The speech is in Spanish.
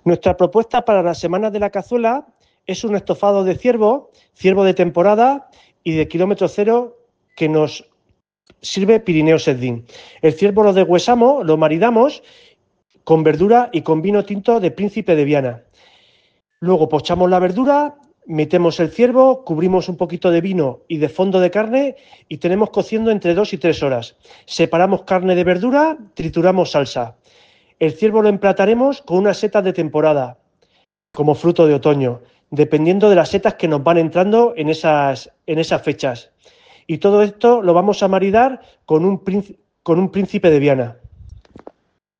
Nuestra propuesta para las semanas de la cazuela es un estofado de ciervo de temporada y de kilómetro cero que nos sirve Pirineo Serdín. El ciervo lo deshuesamos, lo maridamos con verdura y con vino tinto de Príncipe de Viana. Luego pochamos la verdura, metemos el ciervo, cubrimos un poquito de vino y de fondo de carne y tenemos cociendo entre 2 y 3 horas. Separamos carne de verdura, trituramos salsa. El ciervo lo emplataremos con unas setas de temporada, como fruto de otoño, dependiendo de las setas que nos van entrando en esas fechas. Y todo esto lo vamos a maridar con un Príncipe de Viana.